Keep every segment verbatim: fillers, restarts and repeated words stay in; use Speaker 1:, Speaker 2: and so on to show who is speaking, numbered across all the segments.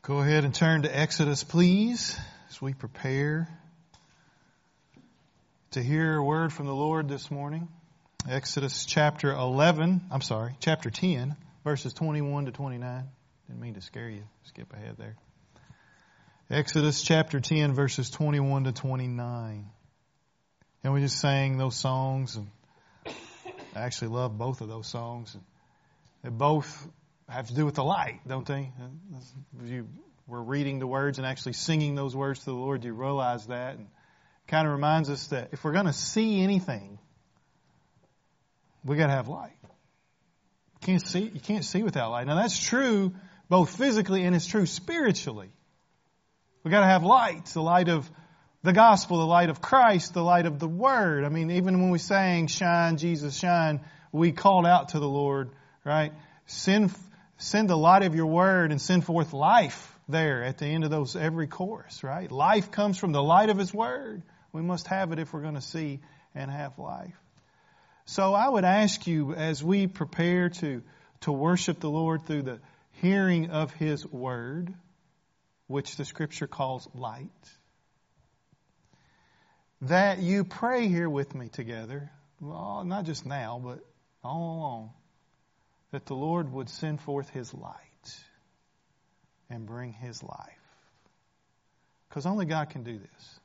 Speaker 1: Go ahead and turn to Exodus, please, as we prepare to hear a word from the Lord this morning. Exodus chapter eleven, I'm sorry, chapter ten, verses twenty-one to twenty-nine. Didn't mean to scare you. Skip ahead there. Exodus chapter ten, verses twenty-one to twenty-nine. And we just sang those songs, and I actually love both of those songs. They both have to do with the light, don't they? As you were reading the words and actually singing those words to the Lord, you realize that. And it kind of reminds us that if we're going to see anything, we got to have light. You can't see, you can't see without light. Now that's true both physically and it's true spiritually. We got to have light, the light of the gospel, the light of Christ, the light of the Word. I mean, even when we sang, "Shine, Jesus, shine," we called out to the Lord, right? Send Send the light of your word and send forth life there at the end of those every chorus, right? Life comes from the light of His word. We must have it if we're going to see and have life. So I would ask you, as we prepare to, to worship the Lord through the hearing of His word, which the Scripture calls light, that you pray here with me together, well, not just now, but all along, that the Lord would send forth His light and bring His life. Because only God can do this.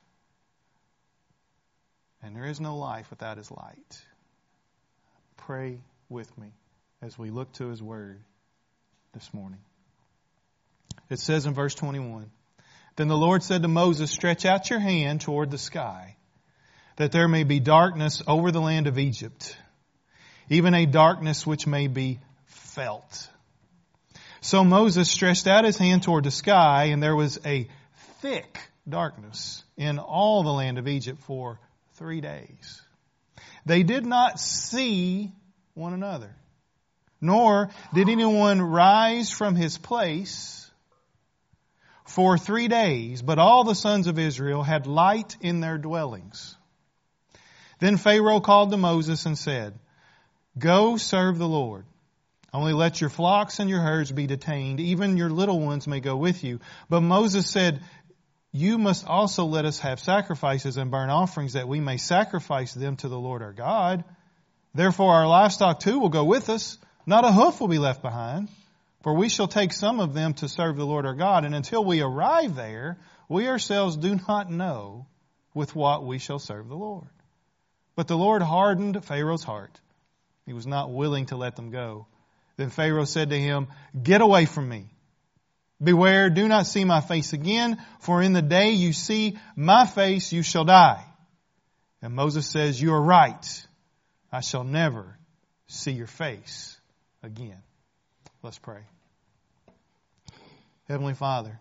Speaker 1: And there is no life without His light. Pray with me as we look to His Word this morning. It says in verse twenty-one, "Then the Lord said to Moses, stretch out your hand toward the sky, that there may be darkness over the land of Egypt, even a darkness which may be felt. So Moses stretched out his hand toward the sky, and there was a thick darkness in all the land of Egypt for three days. They did not see one another, nor did anyone rise from his place for three days, but all the sons of Israel had light in their dwellings. Then Pharaoh called to Moses and said, Go serve the Lord. Only let your flocks and your herds be detained. Even your little ones may go with you. But Moses said, You must also let us have sacrifices and burnt offerings, that we may sacrifice them to the Lord our God. Therefore our livestock too will go with us. Not a hoof will be left behind. For we shall take some of them to serve the Lord our God. And until we arrive there, we ourselves do not know with what we shall serve the Lord. But the Lord hardened Pharaoh's heart. He was not willing to let them go. Then Pharaoh said to him, Get away from me. Beware, do not see my face again, for in the day you see my face, you shall die. And Moses says, You are right. I shall never see your face again. Let's pray. Heavenly Father,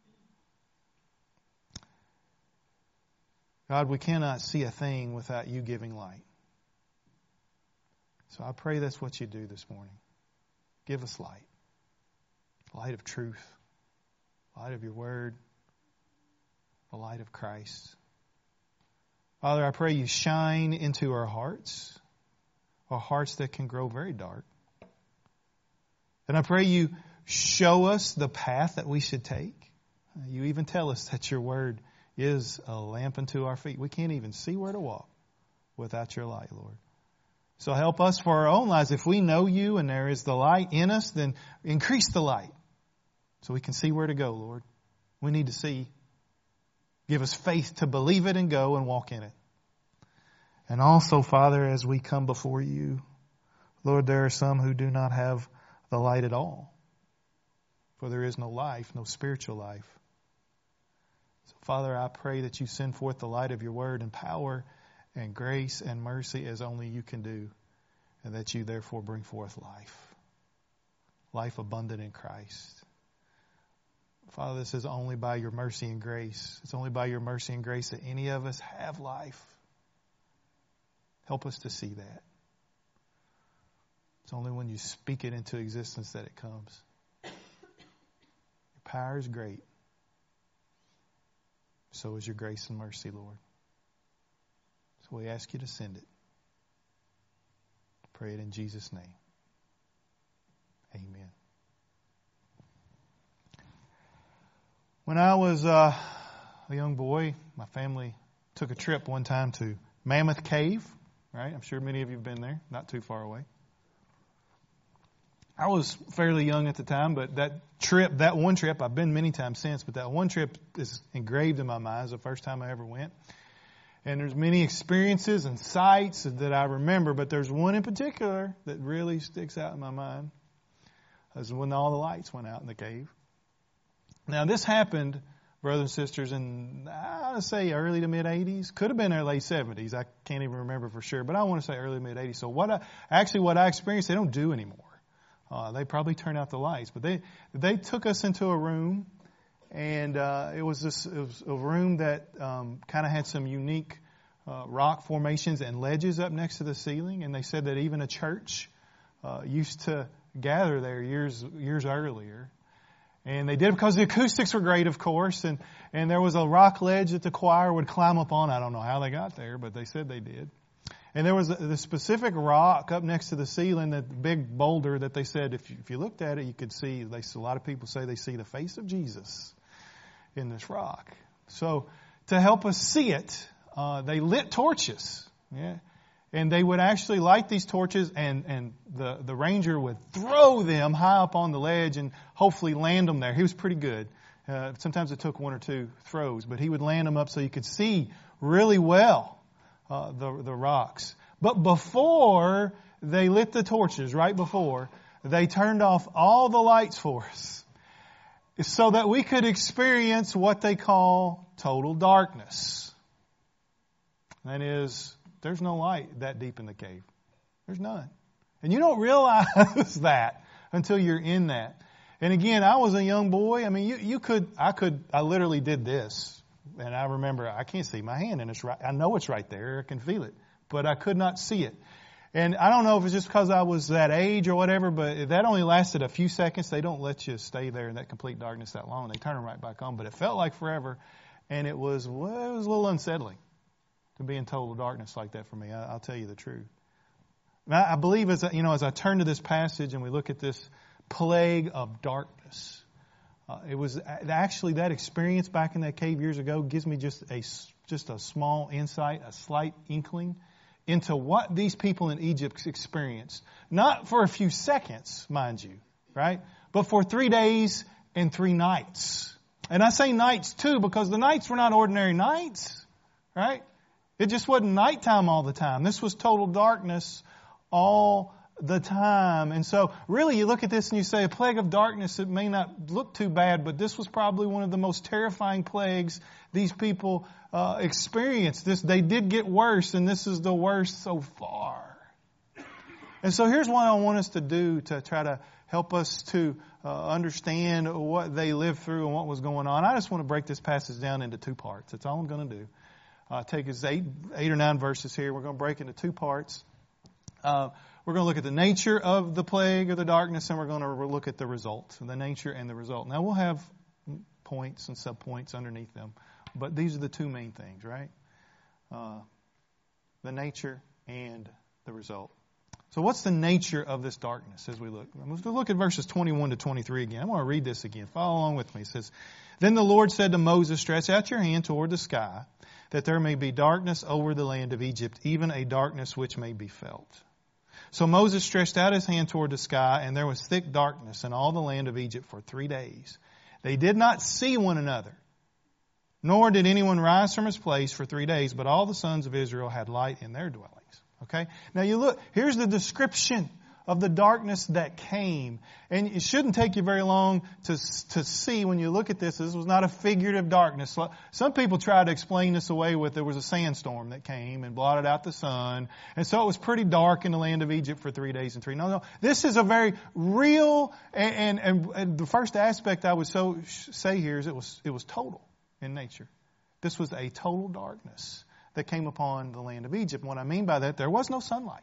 Speaker 1: God, we cannot see a thing without you giving light. So I pray that's what you do this morning. Give us light. Light of truth. Light of your word. The light of Christ. Father, I pray you shine into our hearts. Our hearts that can grow very dark. And I pray you show us the path that we should take. You even tell us that your word is a lamp unto our feet. We can't even see where to walk without your light, Lord. So help us for our own lives. If we know you and there is the light in us, then increase the light so we can see where to go, Lord. We need to see. Give us faith to believe it and go and walk in it. And also, Father, as we come before you, Lord, there are some who do not have the light at all. For there is no life, no spiritual life. So, Father, I pray that you send forth the light of your word and power and grace and mercy as only you can do, and that you therefore bring forth life. Life abundant in Christ. Father, this is only by your mercy and grace. It's only by your mercy and grace that any of us have life. Help us to see that. It's only when you speak it into existence that it comes. Your power is great. So is your grace and mercy, Lord. So we ask you to send it. Pray it in Jesus' name. Amen. When I was uh, a young boy, my family took a trip one time to Mammoth Cave, right? I'm sure many of you have been there, not too far away. I was fairly young at the time, but that trip, that one trip, I've been many times since, but that one trip is engraved in my mind. It's the first time I ever went. And there's many experiences and sights that I remember, but there's one in particular that really sticks out in my mind. It was when all the lights went out in the cave. Now, this happened, brothers and sisters, in, I would say, early to mid-eighties. Could have been early late seventies. I can't even remember for sure, but I want to say early to mid-eighties. So what I, actually what I experienced, they don't do anymore. Uh, they probably turned out the lights, but they they took us into a room, and uh, it was this it was a room that um, kind of had some unique uh, rock formations and ledges up next to the ceiling, and they said that even a church uh, used to gather there years years earlier. And they did it because the acoustics were great, of course, and, and there was a rock ledge that the choir would climb up on. I don't know how they got there, but they said they did. And there was a, the specific rock up next to the ceiling, that big boulder that they said if you, if you looked at it, you could see, they, a lot of people say they see the face of Jesus in this rock. So to help us see it, uh, they lit torches. Yeah. And they would actually light these torches, and, and the, the ranger would throw them high up on the ledge and hopefully land them there. He was pretty good. Uh, sometimes it took one or two throws, but he would land them up so you could see really well uh, the, the rocks. But before they lit the torches, right before, they turned off all the lights for us so that we could experience what they call total darkness. That is, there's no light that deep in the cave. There's none. And you don't realize that until you're in that. And again, I was a young boy. I mean, you, you could, I could, I literally did this. And I remember, I can't see my hand, and it's right, I know it's right there. I can feel it. But I could not see it. And I don't know if it's just because I was that age or whatever, but that only lasted a few seconds. They don't let you stay there in that complete darkness that long. They turn them right back on. But it felt like forever. And it was, well, it was a little unsettling to be in total darkness like that for me. I, I'll tell you the truth. Now, I believe as I, you know, as I turn to this passage and we look at this plague of darkness, uh, it was actually that experience back in that cave years ago gives me just a just a small insight, a slight inkling into what these people in Egypt experienced. Not for a few seconds, mind you, right? But for three days and three nights. And I say nights too because the nights were not ordinary nights, right? It just wasn't nighttime all the time. This was total darkness all the time. And so really you look at this and you say a plague of darkness, it may not look too bad, but this was probably one of the most terrifying plagues these people uh, experienced. This, they did get worse, and this is the worst so far. And so here's what I want us to do to try to help us to uh, understand what they lived through and what was going on. I just want to break this passage down into two parts. That's all I'm going to do. Uh, take us eight, eight or nine verses here. We're going to break into two parts. Uh, we're going to look at the nature of the plague or the darkness, and we're going to look at the result, the nature and the result. Now, we'll have points and subpoints underneath them, but these are the two main things, right? Uh, the nature and the result. So what's the nature of this darkness as we look? Let's look at verses twenty-one to twenty-three again. I want to read this again. Follow along with me. It says, "Then the Lord said to Moses, stretch out your hand toward the sky, that there may be darkness over the land of Egypt, even a darkness which may be felt. So Moses stretched out his hand toward the sky, and there was thick darkness in all the land of Egypt for three days. They did not see one another, nor did anyone rise from his place for three days, but all the sons of Israel had light in their dwellings." Okay? Now you look, here's the description of the darkness that came. And it shouldn't take you very long to to see when you look at this. This was not a figurative darkness. Some people try to explain this away with there was a sandstorm that came and blotted out the sun. And so it was pretty dark in the land of Egypt for three days and three. No, no. This is a very real, and, and, and the first aspect I would so say here is it was it was total in nature. This was a total darkness that came upon the land of Egypt. And what I mean by that, there was no sunlight.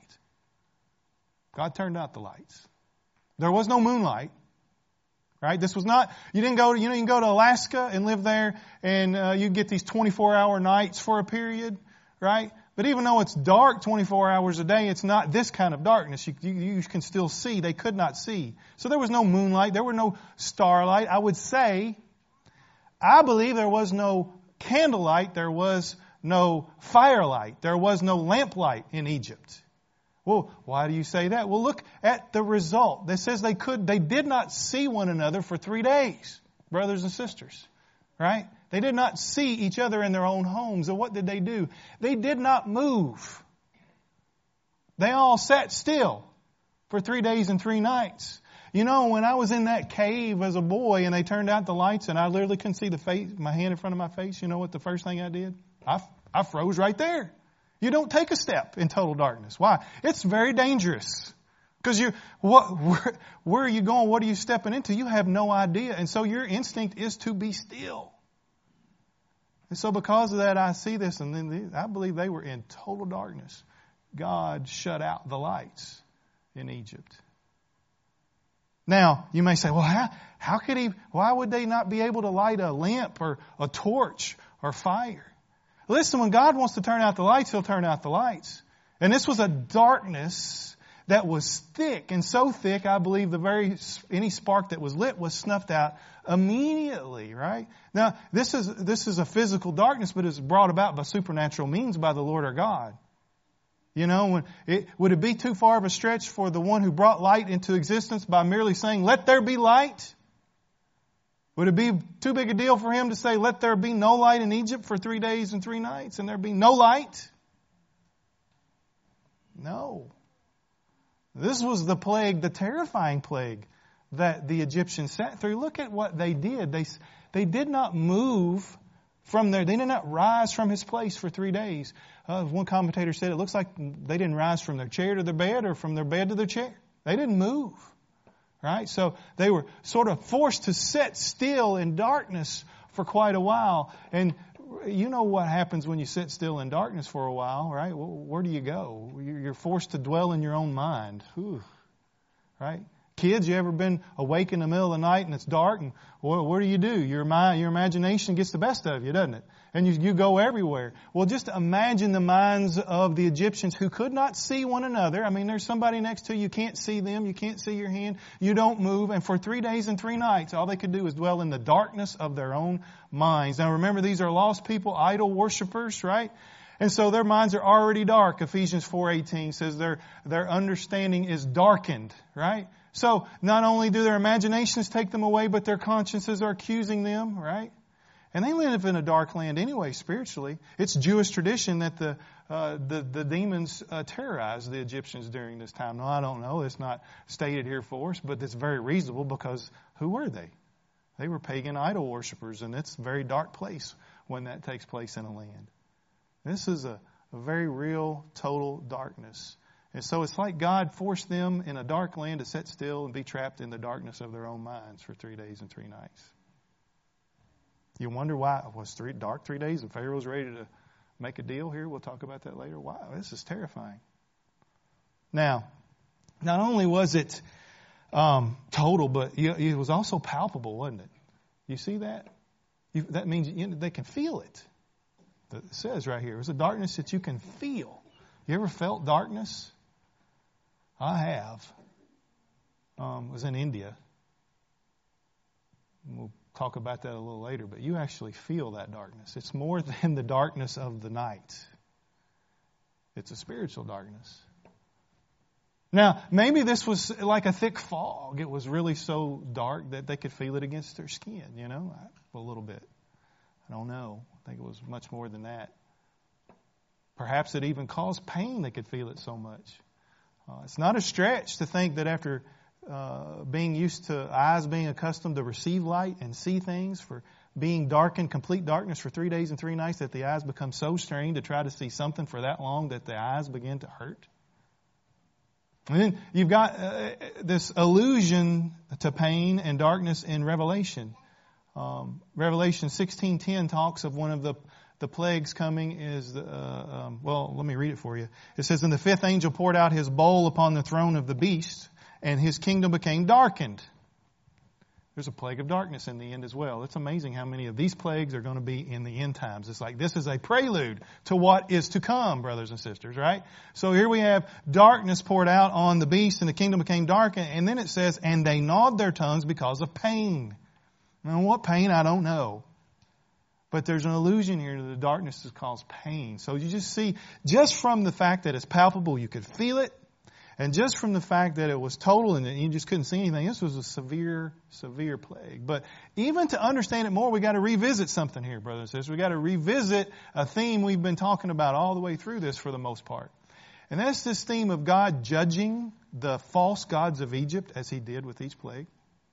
Speaker 1: God turned out the lights. There was no moonlight. Right? This was not, you didn't go to, you know, you can go to Alaska and live there and uh, you get these twenty-four hour nights for a period. Right? But even though it's dark twenty-four hours a day, it's not this kind of darkness. You, you, you can still see. They could not see. So there was no moonlight. There were no starlight. I would say I believe there was no candlelight, there was no firelight, there was no lamplight in Egypt. Well, why do you say that? Well, look at the result. It says they could, they did not see one another for three days, brothers and sisters, right? They did not see each other in their own homes. And what did they do? They did not move. They all sat still for three days and three nights. You know, when I was in that cave as a boy and they turned out the lights and I literally couldn't see the face, my hand in front of my face, you know what the first thing I did? I, I froze right there. You don't take a step in total darkness. Why? It's very dangerous. Because you, what, where, where are you going? What are you stepping into? You have no idea. And so your instinct is to be still. And so because of that, I see this, and then I believe they were in total darkness. God shut out the lights in Egypt. Now, you may say, well, how, how could he, why would they not be able to light a lamp or a torch or fire? Listen, when God wants to turn out the lights, He'll turn out the lights. And this was a darkness that was thick, and so thick, I believe the very, any spark that was lit was snuffed out immediately, right? Now, this is, this is a physical darkness, but it's brought about by supernatural means by the Lord our God. You know, when it, would it be too far of a stretch for the one who brought light into existence by merely saying, let there be light? Would it be too big a deal for Him to say, let there be no light in Egypt for three days and three nights, and there be no light? No. This was the plague, the terrifying plague that the Egyptians sat through. Look at what they did. They, they did not move from there. They did not rise from His place for three days. Uh, one commentator said it looks like they didn't rise from their chair to their bed or from their bed to their chair. They didn't move. Right? So they were sort of forced to sit still in darkness for quite a while. And you know what happens when you sit still in darkness for a while, right? Where do you go? You're forced to dwell in your own mind. Whew. Right? Kids, you ever been awake in the middle of the night and it's dark? And what, what do you do? Your mind, your imagination gets the best of you, doesn't it? And you, you go everywhere. Well, just imagine the minds of the Egyptians who could not see one another. I mean, there's somebody next to you. You can't see them. You can't see your hand. You don't move. And for three days and three nights, all they could do is dwell in the darkness of their own minds. Now, remember, these are lost people, idol worshipers, right? And so their minds are already dark. Ephesians four eighteen says their, their understanding is darkened, right? So not only do their imaginations take them away, but their consciences are accusing them, right? And they live in a dark land anyway, spiritually. It's Jewish tradition that the uh, the, the demons uh, terrorized the Egyptians during this time. Now, I don't know. It's not stated here for us, but it's very reasonable because who were they? They were pagan idol worshipers, and it's a very dark place when that takes place in a land. This is a, a very real, total darkness. And so it's like God forced them in a dark land to sit still and be trapped in the darkness of their own minds for three days and three nights. You wonder why it was three, dark three days and Pharaoh's ready to make a deal here. We'll talk about that later. Wow, this is terrifying. Now, not only was it um, total, but it was also palpable, wasn't it? You see that? You, that means you know, they can feel it. It says right here, it was a darkness that you can feel. You ever felt darkness? I have. Um, I was in India. We'll talk about that a little later, but you actually feel that darkness. It's more than the darkness of the night. It's a spiritual darkness. Now, maybe this was like a thick fog. It was really so dark that they could feel it against their skin, you know, a little bit. I don't know. I think it was much more than that. Perhaps it even caused pain. They could feel it so much. Uh, it's not a stretch to think that after uh, being used to eyes being accustomed to receive light and see things, for being dark in complete darkness for three days and three nights, that the eyes become so strained to try to see something for that long that the eyes begin to hurt. And then you've got uh, this allusion to pain and darkness in Revelation. Um, Revelation sixteen ten talks of one of the The plagues coming is, uh, um, well, let me read it for you. It says, and the fifth angel poured out his bowl upon the throne of the beast, and his kingdom became darkened. There's a plague of darkness in the end as well. It's amazing how many of these plagues are going to be in the end times. It's like this is a prelude to what is to come, brothers and sisters, right? So here we have darkness poured out on the beast, and the kingdom became darkened. And then it says, and they gnawed their tongues because of pain. Now, what pain? I don't know. But there's an allusion here to the darkness that causes pain. So you just see, just from the fact that it's palpable, you could feel it. And just from the fact that it was total and you just couldn't see anything, this was a severe, severe plague. But even to understand it more, we got to revisit something here, brothers and sisters. We got to revisit a theme we've been talking about all the way through this for the most part. And that's this theme of God judging the false gods of Egypt as He did with each plague.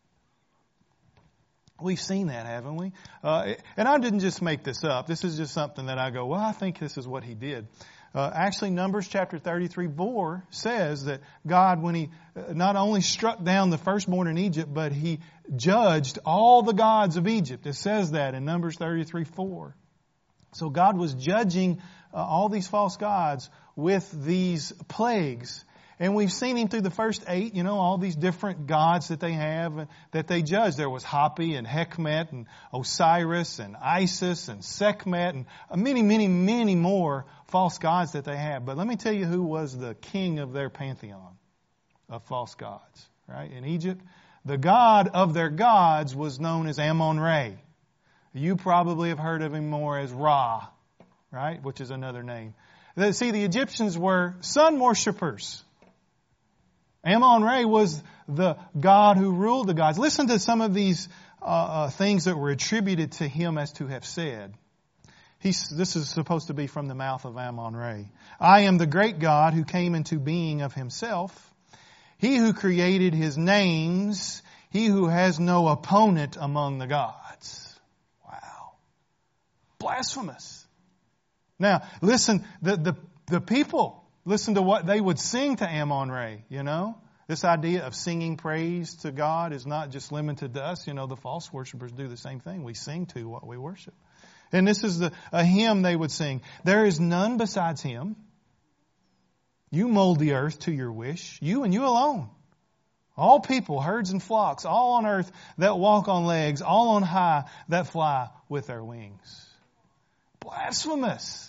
Speaker 1: We've seen that, haven't we? Uh, and I didn't just make this up. This is just something that I go, well, I think this is what He did. Uh, actually, Numbers chapter thirty-three four says that God, when He not only struck down the firstborn in Egypt, but He judged all the gods of Egypt. It says that in Numbers thirty-three four. So God was judging uh, all these false gods with these plagues. And we've seen Him through the first eight, you know, all these different gods that they have, that they judge. There was Hapi and Hekhmet and Osiris and Isis and Sekhmet and many, many, many more false gods that they have. But let me tell you who was the king of their pantheon of false gods, right? In Egypt, the god of their gods was known as Ammon-Re. You probably have heard of him more as Ra, right? Which is another name. See, the Egyptians were sun worshippers. Ammon-Re was the god who ruled the gods. Listen to some of these uh, uh, things that were attributed to him as to have said. He's, this is supposed to be from the mouth of Ammon-Re. I am the great God who came into being of Himself. He who created His names. He who has no opponent among the gods. Wow. Blasphemous. Now, listen, the, the, the people... Listen to what they would sing to Ammon-Re, you know. This idea of singing praise to God is not just limited to us. You know, the false worshipers do the same thing. We sing to what we worship. And this is the, a hymn they would sing. There is none besides Him. You mold the earth to your wish. You and you alone. All people, herds and flocks, all on earth that walk on legs, all on high that fly with their wings. Blasphemous.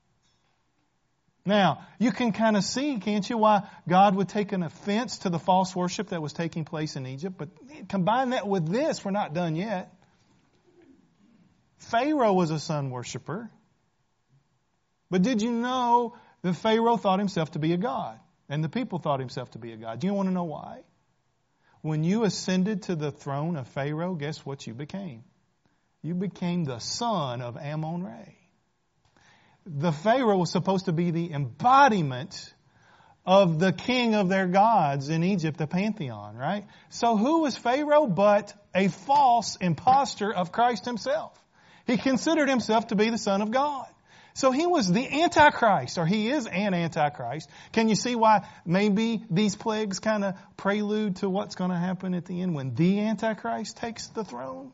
Speaker 1: Now, you can kind of see, can't you, why God would take an offense to the false worship that was taking place in Egypt. But combine that with this, we're not done yet. Pharaoh was a sun worshiper. But did you know that Pharaoh thought himself to be a god? And the people thought himself to be a god. Do you want to know why? When you ascended to the throne of Pharaoh, guess what you became? You became the son of Ammon-Re. The Pharaoh was supposed to be the embodiment of the king of their gods in Egypt, the pantheon, right? So who was Pharaoh but a false impostor of Christ Himself? He considered himself to be the Son of God. So he was the Antichrist, or he is an Antichrist. Can you see why maybe these plagues kind of prelude to what's going to happen at the end when the Antichrist takes the throne?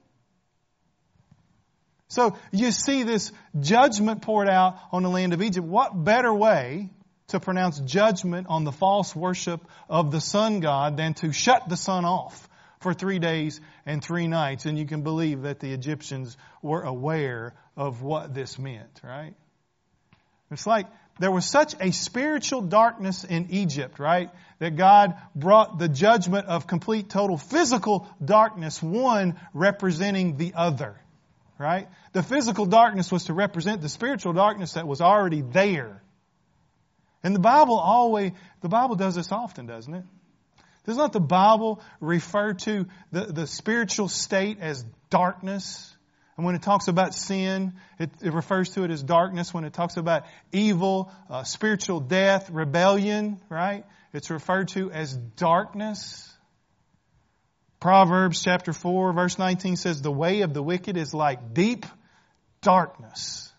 Speaker 1: So you see this judgment poured out on the land of Egypt. What better way to pronounce judgment on the false worship of the sun god than to shut the sun off for three days and three nights? And you can believe that the Egyptians were aware of what this meant, right? It's like there was such a spiritual darkness in Egypt, right? That God brought the judgment of complete, total physical darkness, one representing the other. Right? The physical darkness was to represent the spiritual darkness that was already there. And the Bible always, the Bible does this often, doesn't it? Does not the Bible refer to the, the spiritual state as darkness? And when it talks about sin, it, it refers to it as darkness. When it talks about evil, uh, spiritual death, rebellion, right? It's referred to as darkness. Proverbs chapter four verse nineteen says, the way of the wicked is like deep darkness.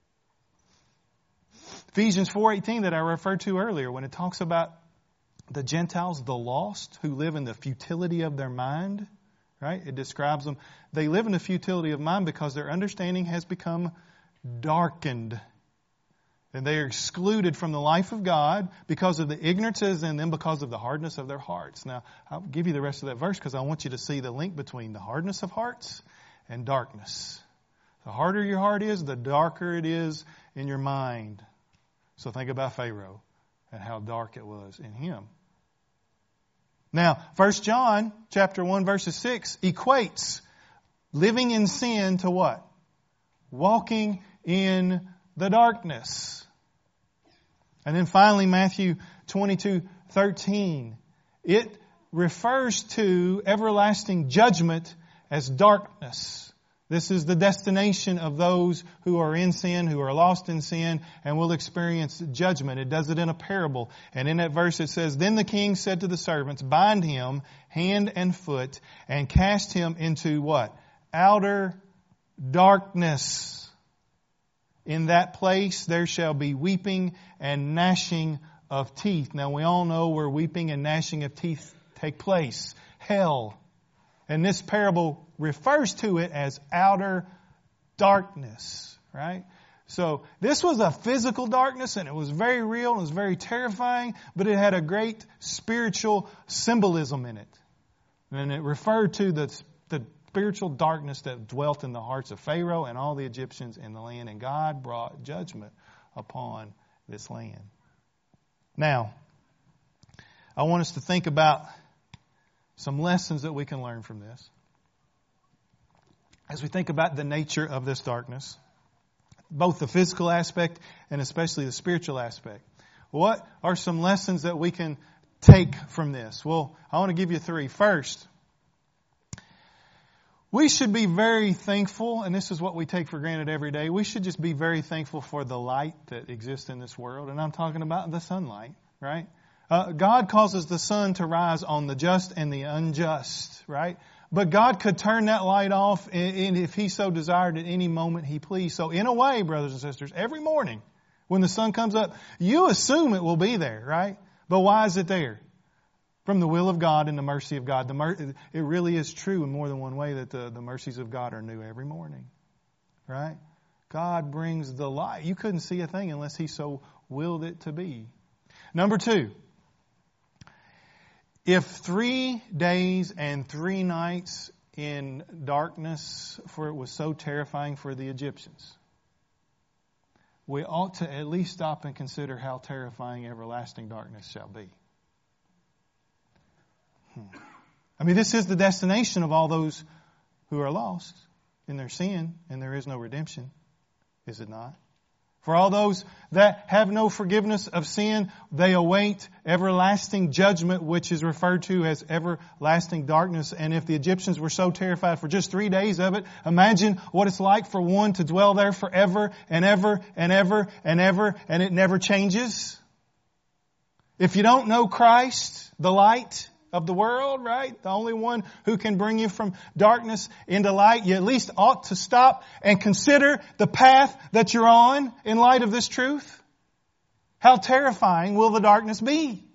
Speaker 1: Ephesians four eighteen that I referred to earlier, when it talks about the Gentiles, the lost, who live in the futility of their mind, right? It describes them. They live in the futility of mind because their understanding has become darkened. And they are excluded from the life of God because of the ignorance in them, because of the hardness of their hearts. Now, I'll give you the rest of that verse because I want you to see the link between the hardness of hearts and darkness. The harder your heart is, the darker it is in your mind. So think about Pharaoh and how dark it was in him. Now, First John chapter one verses six equates living in sin to what? walking in the darkness. And then finally, Matthew twenty-two thirteen. It refers to everlasting judgment as darkness. This is the destination of those who are in sin, who are lost in sin, and will experience judgment. It does it in a parable. And in that verse it says, Then the king said to the servants, Bind him hand and foot, and cast him into what? Outer darkness. In that place there shall be weeping and gnashing of teeth. Now we all know where weeping and gnashing of teeth take place. Hell. And this parable refers to it as outer darkness, right? So this was a physical darkness, and it was very real, and it was very terrifying, but it had a great spiritual symbolism in it. And it referred to the, the spiritual darkness that dwelt in the hearts of Pharaoh and all the Egyptians in the land, and God brought judgment upon this land. Now, I want us to think about some lessons that we can learn from this. As we think about the nature of this darkness, both the physical aspect and especially the spiritual aspect. What are some lessons that we can take from this? Well, I want to give you three. First, we should be very thankful, and this is what we take for granted every day. We should just be very thankful for the light that exists in this world. And I'm talking about the sunlight, right? Uh, God causes the sun to rise on the just and the unjust, right? But God could turn that light off, and if He so desired at any moment He pleased. So in a way, brothers and sisters, every morning when the sun comes up, you assume it will be there, right? But why is it there? From the will of God and the mercy of God. The mer- it really is true in more than one way that the, the mercies of God are new every morning, right? God brings the light. You couldn't see a thing unless He so willed it to be. Number two. If three days and three nights in darkness, for it was so terrifying for the Egyptians, we ought to at least stop and consider how terrifying everlasting darkness shall be. Hmm. I mean, this is the destination of all those who are lost in their sin, and there is no redemption, is it not? For all those that have no forgiveness of sin, they await everlasting judgment, which is referred to as everlasting darkness. And if the Egyptians were so terrified for just three days of it, imagine what it's like for one to dwell there forever and ever and ever and ever, and it never changes. If you don't know Christ, the light of the world, right? The only one who can bring you from darkness into light. You at least ought to stop and consider the path that you're on in light of this truth. How terrifying will the darkness be?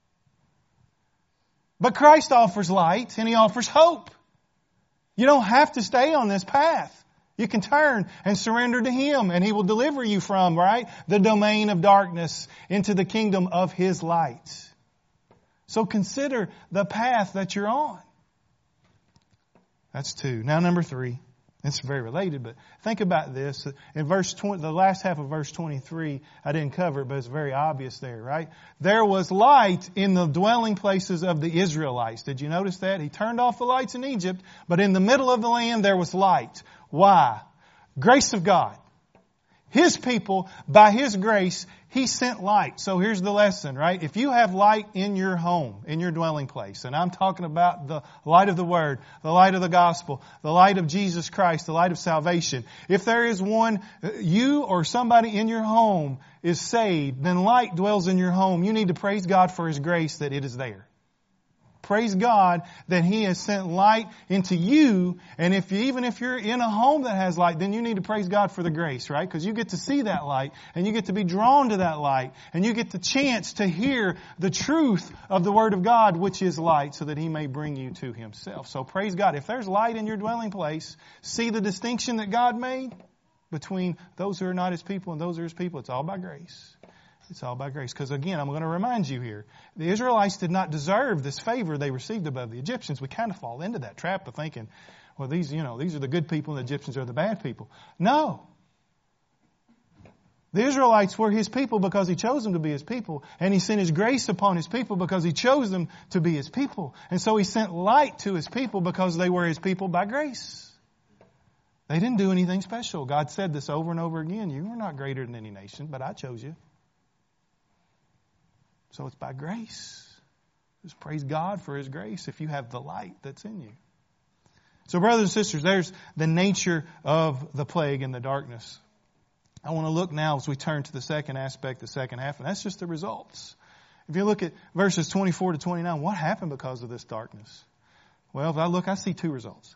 Speaker 1: But Christ offers light and He offers hope. You don't have to stay on this path. You can turn and surrender to Him, and He will deliver you from, right, the domain of darkness into the kingdom of His light. So consider the path that you're on. That's two. Now number three. It's very related, but think about this. In verse twenty, the last half of verse twenty-three, I didn't cover it, but it's very obvious there, right? There was light in the dwelling places of the Israelites. Did you notice that? He turned off the lights in Egypt, but in the middle of the land there was light. Why? Grace of God. His people, by His grace, He sent light. So here's the lesson, right? If you have light in your home, in your dwelling place, and I'm talking about the light of the Word, the light of the gospel, the light of Jesus Christ, the light of salvation. If there is one, you or somebody in your home is saved, then light dwells in your home. You need to praise God for His grace that it is there. Praise God that He has sent light into you. And if you, even if you're in a home that has light, then you need to praise God for the grace, right? Because you get to see that light, and you get to be drawn to that light, and you get the chance to hear the truth of the Word of God, which is light, so that He may bring you to Himself. So praise God. If there's light in your dwelling place, see the distinction that God made between those who are not His people and those who are His people. It's all by grace. It's all by grace. Because again, I'm going to remind you here, the Israelites did not deserve this favor they received above the Egyptians. We kind of fall into that trap of thinking, well, these, you know, these are the good people and the Egyptians are the bad people. No. The Israelites were His people because He chose them to be His people. And He sent His grace upon His people because He chose them to be His people. And so He sent light to His people because they were His people by grace. They didn't do anything special. God said this over and over again. You are not greater than any nation, but I chose you. So it's by grace. Just praise God for His grace if you have the light that's in you. So brothers and sisters, there's the nature of the plague and the darkness. I want to look now as we turn to the second aspect, the second half, and that's just the results. If you look at verses twenty-four to twenty-nine, what happened because of this darkness? Well, if I look, I see two results.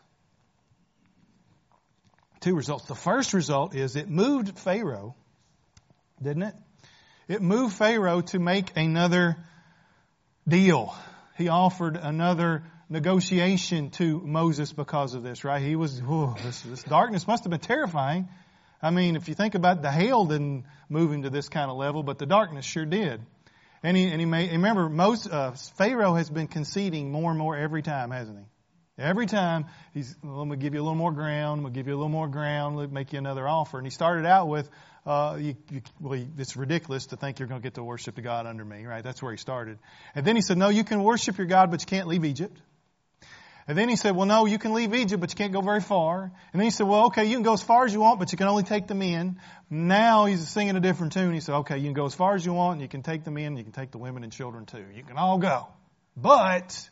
Speaker 1: Two results. The first result is it moved Pharaoh, didn't it? It moved Pharaoh to make another deal. He offered another negotiation to Moses because of this, right? He was, oh, this, this darkness must have been terrifying. I mean, if you think about it, the hail didn't move him to this kind of level, but the darkness sure did. And he, and he may, remember, most, uh, Pharaoh has been conceding more and more every time, hasn't he? Every time, he's, well, I'm going to give you a little more ground, I'm going to give you a little more ground, let make you another offer. And he started out with, uh, you, you, well, it's ridiculous to think you're going to get to worship the God under me, right? That's where he started. And then he said, no, you can worship your God, but you can't leave Egypt. And then he said, well, no, you can leave Egypt, but you can't go very far. And then he said, well, okay, you can go as far as you want, but you can only take the men. Now he's singing a different tune. He said, okay, you can go as far as you want, and you can take the men, and you can take the women and children too. You can all go. But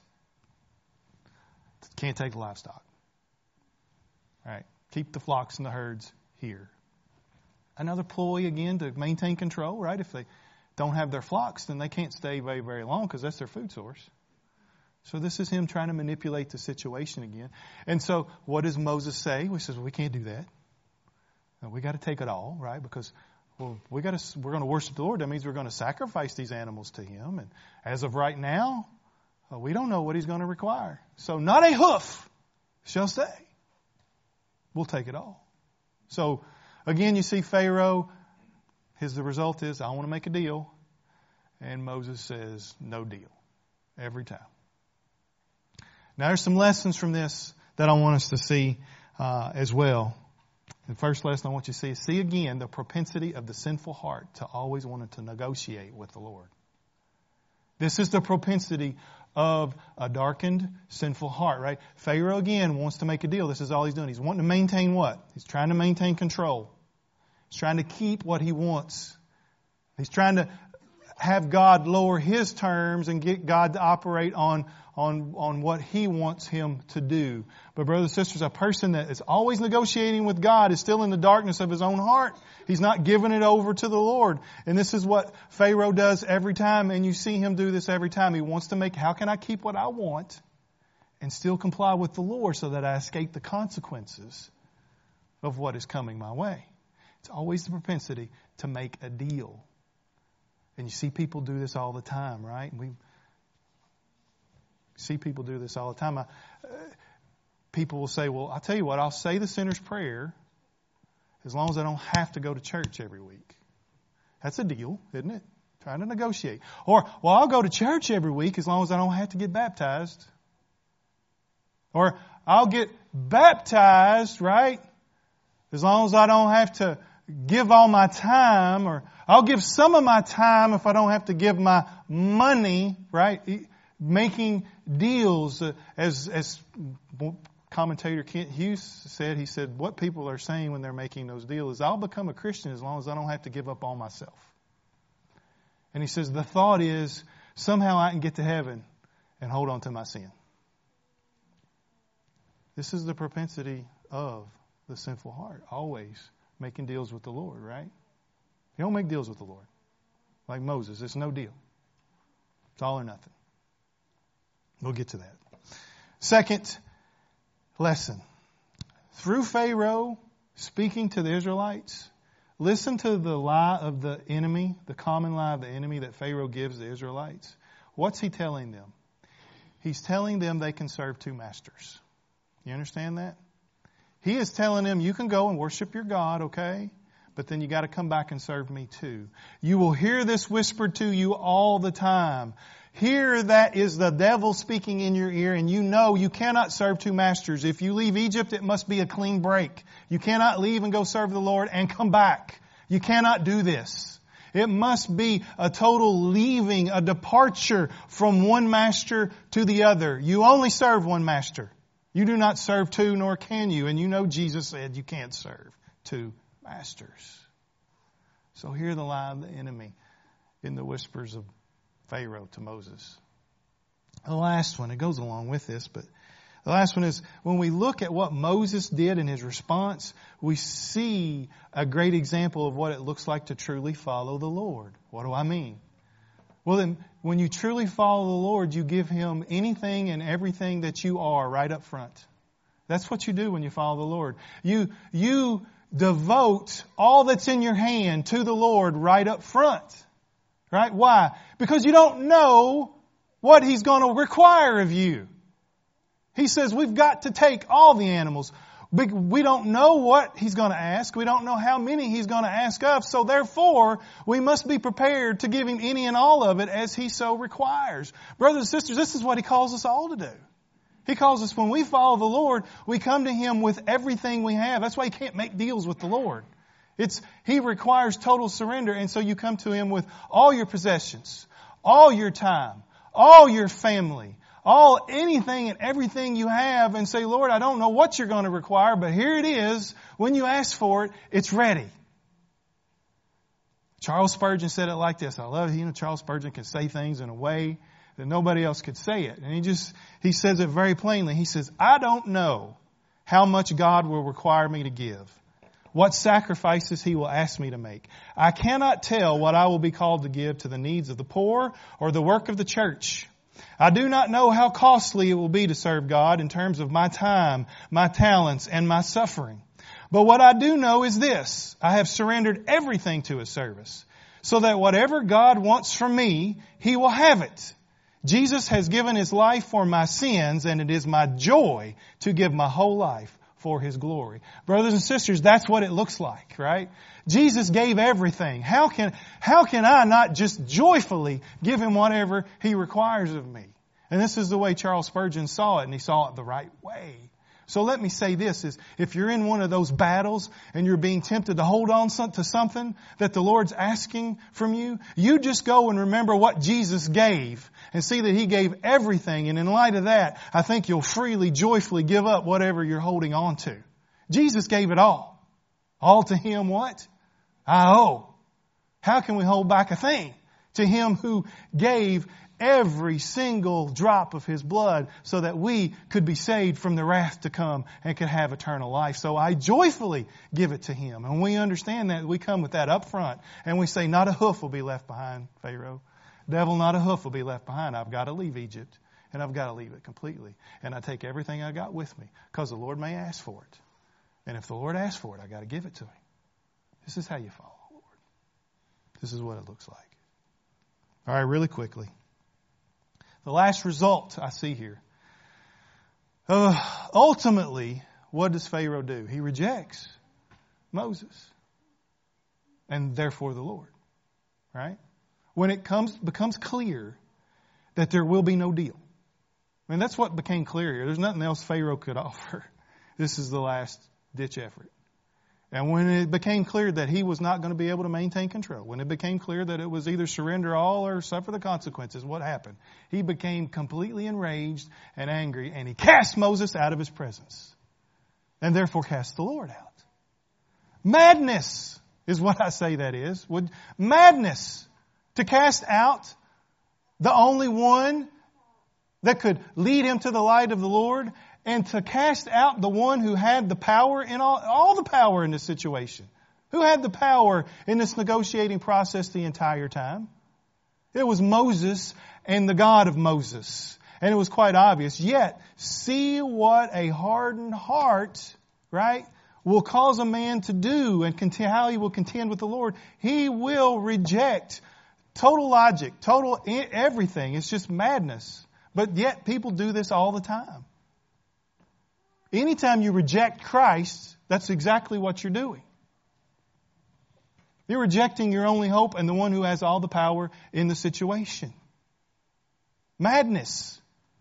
Speaker 1: can't take the livestock. All right. Keep the flocks and the herds here. Another ploy again to maintain control, right? If they don't have their flocks, then they can't stay very, very long because that's their food source. So this is him trying to manipulate the situation again. And so what does Moses say? He says, well, we can't do that. No, we got to take it all, right? Because well, we got to, we're going to worship the Lord. That means we're going to sacrifice these animals to Him. And as of right now, uh, we don't know what He's going to require. So not a hoof shall stay. We'll take it all. So again, you see Pharaoh. His the result is, I want to make a deal. And Moses says, no deal. Every time. Now there's some lessons from this that I want us to see uh, as well. The first lesson I want you to see is see again the propensity of the sinful heart to always want to negotiate with the Lord. This is the propensity of a darkened, sinful heart, right? Pharaoh again wants to make a deal. This is all he's doing. He's wanting to maintain what? He's trying to maintain control. He's trying to keep what he wants. He's trying to have God lower his terms and get God to operate on, on, on what He wants him to do. But brothers and sisters, a person that is always negotiating with God is still in the darkness of his own heart. He's not giving it over to the Lord. And this is what Pharaoh does every time, and you see him do this every time. He wants to make, how can I keep what I want and still comply with the Lord so that I escape the consequences of what is coming my way? It's always the propensity to make a deal. And you see people do this all the time, right? We see people do this all the time. I, uh, people will say, well, I'll tell you what, I'll say the sinner's prayer as long as I don't have to go to church every week. That's a deal, isn't it? Trying to negotiate. Or, well, I'll go to church every week as long as I don't have to get baptized. Or, I'll get baptized, right? As long as I don't have to give all my time, or I'll give some of my time if I don't have to give my money, right? Making deals, uh, as as commentator Kent Hughes said, he said, what people are saying when they're making those deals is, I'll become a Christian as long as I don't have to give up all myself. And he says, the thought is, somehow I can get to heaven and hold on to my sin. This is the propensity of the sinful heart, always making deals with the Lord, right? You don't make deals with the Lord. Like Moses, it's no deal. It's all or nothing. We'll get to that. Second lesson. Through Pharaoh speaking to the Israelites, listen to the lie of the enemy, the common lie of the enemy that Pharaoh gives the Israelites. What's he telling them? He's telling them they can serve two masters. You understand that? He is telling them, you can go and worship your God, okay? But then you got to come back and serve me too. You will hear this whispered to you all the time. Here that is the devil speaking in your ear, and you know you cannot serve two masters. If you leave Egypt, it must be a clean break. You cannot leave and go serve the Lord and come back. You cannot do this. It must be a total leaving, a departure from one master to the other. You only serve one master. You do not serve two, nor can you. And you know Jesus said you can't serve two masters. So hear the lie of the enemy in the whispers of Pharaoh to Moses. The last one, it goes along with this, but the last one is when we look at what Moses did in his response, we see a great example of what it looks like to truly follow the Lord. What do I mean? Well, then, when you truly follow the Lord, you give Him anything and everything that you are right up front. That's what you do when you follow the Lord. You, you devote all that's in your hand to the Lord right up front. Right? Why? Because you don't know what He's going to require of you. He says we've got to take all the animals. We don't know what He's going to ask. We don't know how many He's going to ask of. So therefore, we must be prepared to give Him any and all of it as He so requires. Brothers and sisters, this is what He calls us all to do. He calls us, when we follow the Lord, we come to Him with everything we have. That's why you can't make deals with the Lord. It's, He requires total surrender, and so you come to Him with all your possessions, all your time, all your family, all, anything and everything you have, and say, Lord, I don't know what you're going to require, but here it is. When you ask for it, it's ready. Charles Spurgeon said it like this. I love it. You know, Charles Spurgeon can say things in a way that nobody else could say it. And he just, he says it very plainly. He says, I don't know how much God will require me to give, what sacrifices He will ask me to make. I cannot tell what I will be called to give to the needs of the poor or the work of the church. I do not know how costly it will be to serve God in terms of my time, my talents, and my suffering. But what I do know is this: I have surrendered everything to His service, so that whatever God wants from me, He will have it. Jesus has given His life for my sins, and it is my joy to give my whole life for His glory. Brothers and sisters, that's what it looks like, right? Jesus gave everything. How can, how can I not just joyfully give Him whatever He requires of me? And this is the way Charles Spurgeon saw it, and he saw it the right way. So let me say this, is if you're in one of those battles and you're being tempted to hold on to something that the Lord's asking from you, you just go and remember what Jesus gave and see that He gave everything. And in light of that, I think you'll freely, joyfully give up whatever you're holding on to. Jesus gave it all. All to Him what? I owe. How can we hold back a thing? To Him who gave every single drop of His blood so that we could be saved from the wrath to come and could have eternal life. So I joyfully give it to Him. And we understand that, we come with that up front and we say, not a hoof will be left behind, Pharaoh. Devil, not a hoof will be left behind. I've got to leave Egypt, and I've got to leave it completely. And I take everything I got with me, because the Lord may ask for it. And if the Lord asks for it, I got to give it to Him. This is how you follow the Lord. This is what it looks like. All right, really quickly. The last result I see here. Uh, ultimately, what does Pharaoh do? He rejects Moses and therefore the Lord. Right? When it comes becomes clear that there will be no deal. I mean, that's what became clear here. There's nothing else Pharaoh could offer. This is the last ditch effort. And when it became clear that he was not going to be able to maintain control, when it became clear that it was either surrender all or suffer the consequences, what happened? He became completely enraged and angry, and he cast Moses out of his presence, and therefore cast the Lord out. Madness is what I say that is. Would madness to cast out the only one that could lead him to the light of the Lord, and to cast out the one who had the power in all, all the power in this situation. Who had the power in this negotiating process the entire time? It was Moses and the God of Moses. And it was quite obvious. Yet, see what a hardened heart, right, will cause a man to do, and contend, how he will contend with the Lord. He will reject total logic, total everything. It's just madness. But yet people do this all the time. Anytime you reject Christ, that's exactly what you're doing. You're rejecting your only hope and the one who has all the power in the situation. Madness.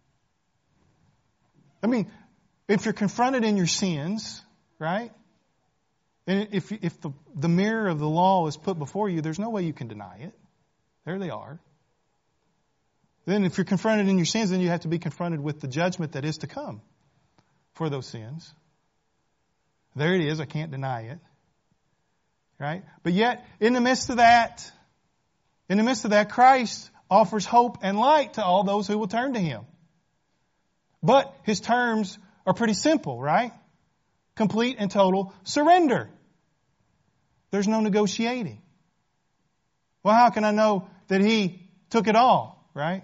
Speaker 1: I mean, if you're confronted in your sins, right? And if, if the, the mirror of the law is put before you, there's no way you can deny it. There they are. Then if you're confronted in your sins, then you have to be confronted with the judgment that is to come. for those sins. There it is. I can't deny it. Right? But yet, in the midst of that, in the midst of that, Christ offers hope and light to all those who will turn to Him. But His terms are pretty simple, right? Complete and total surrender. There's no negotiating. Well, how can I know that He took it all, right?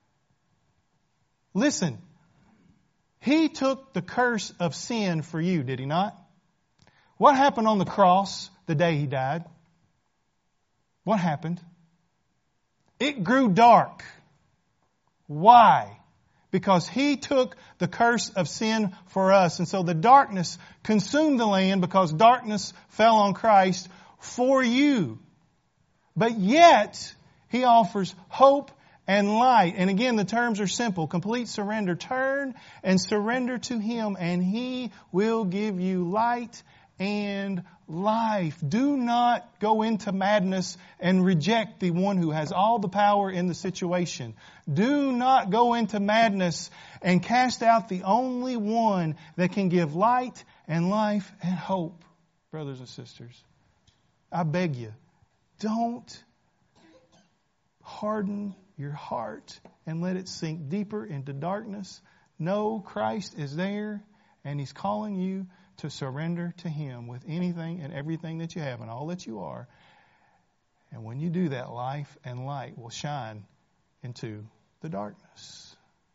Speaker 1: Listen, He took the curse of sin for you, did He not? What happened on the cross the day He died? What happened? It grew dark. Why? Because He took the curse of sin for us. And so the darkness consumed the land because darkness fell on Christ for you. But yet, He offers hope and light. And again, the terms are simple. Complete surrender. Turn and surrender to Him, and He will give you light and life. Do not go into madness and reject the one who has all the power in the situation. Do not go into madness and cast out the only one that can give light and life and hope. Brothers and sisters, I beg you, don't harden your heart and let it sink deeper into darkness. No, Christ is there, and He's calling you to surrender to Him with anything and everything that you have and all that you are. And when you do that, life and light will shine into the darkness.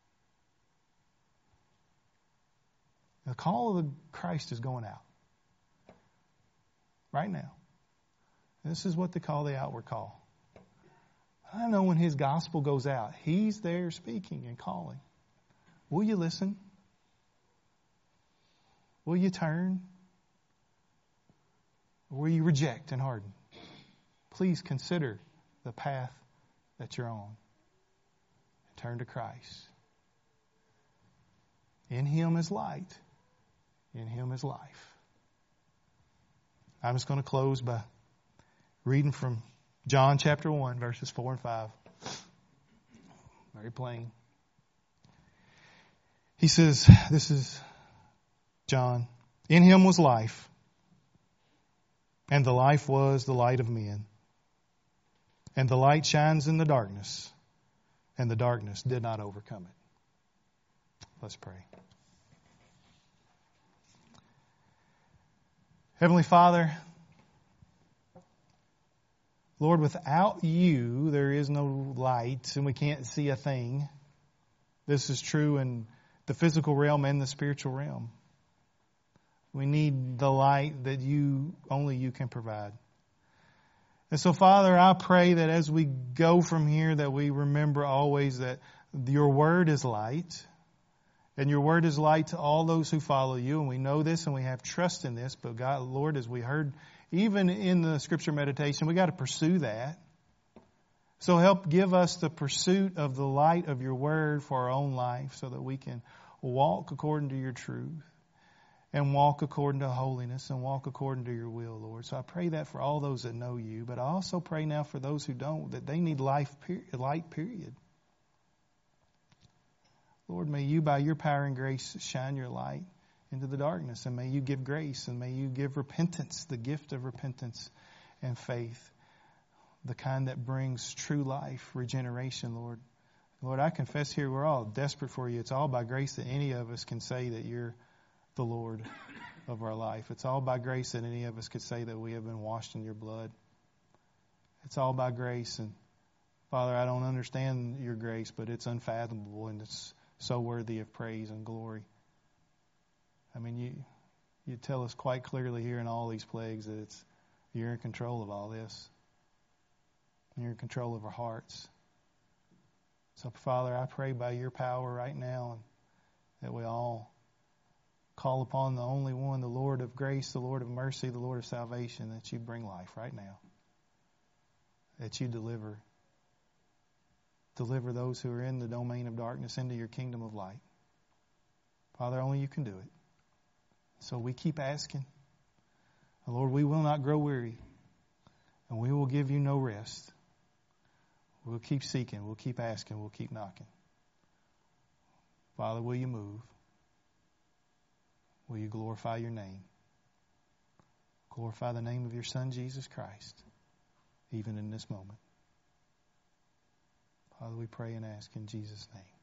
Speaker 1: The call of the Christ is going out right now. This is what they call the outward call. I know when His gospel goes out, He's there speaking and calling. Will you listen? Will you turn? Or will you reject and harden? Please consider the path that you're on. Turn to Christ. In Him is light. In Him is life. I'm just going to close by reading from John chapter one, verses four and five. Very plain. He says, this is John. In Him was life, and the life was the light of men. And the light shines in the darkness, and the darkness did not overcome it. Let's pray. Heavenly Father, Lord, without You, there is no light, and we can't see a thing. This is true in the physical realm and the spiritual realm. We need the light that You, only You can provide. And so, Father, I pray that as we go from here, that we remember always that Your Word is light, and Your Word is light to all those who follow You, and we know this and we have trust in this. But God, Lord, as we heard even in the Scripture meditation, we got to pursue that. So help give us the pursuit of the light of Your Word for our own life, so that we can walk according to Your truth, and walk according to holiness, and walk according to Your will, Lord. So I pray that for all those that know You, but I also pray now for those who don't, that they need life, light, period. Lord, may You, by Your power and grace, shine Your light into the darkness, and may You give grace, and may You give repentance, the gift of repentance and faith, the kind that brings true life, regeneration, Lord. Lord, I confess here we're all desperate for You. It's all by grace that any of us can say that You're the Lord of our life. It's all by grace that any of us could say that we have been washed in Your blood. It's all by grace. And Father, I don't understand Your grace, but it's unfathomable, and it's so worthy of praise and glory. I mean, you you tell us quite clearly here in all these plagues that it's You're in control of all this. You're in control of our hearts. So, Father, I pray by Your power right now that we all call upon the only one, the Lord of grace, the Lord of mercy, the Lord of salvation, that You bring life right now. That You deliver. Deliver those who are in the domain of darkness into Your kingdom of light. Father, only You can do it. So we keep asking. And Lord, we will not grow weary. And we will give You no rest. We'll keep seeking. We'll keep asking. We'll keep knocking. Father, will You move? will you glorify your name? Glorify the name of your Son, Jesus Christ, even in this moment. Father, we pray and ask in Jesus' name.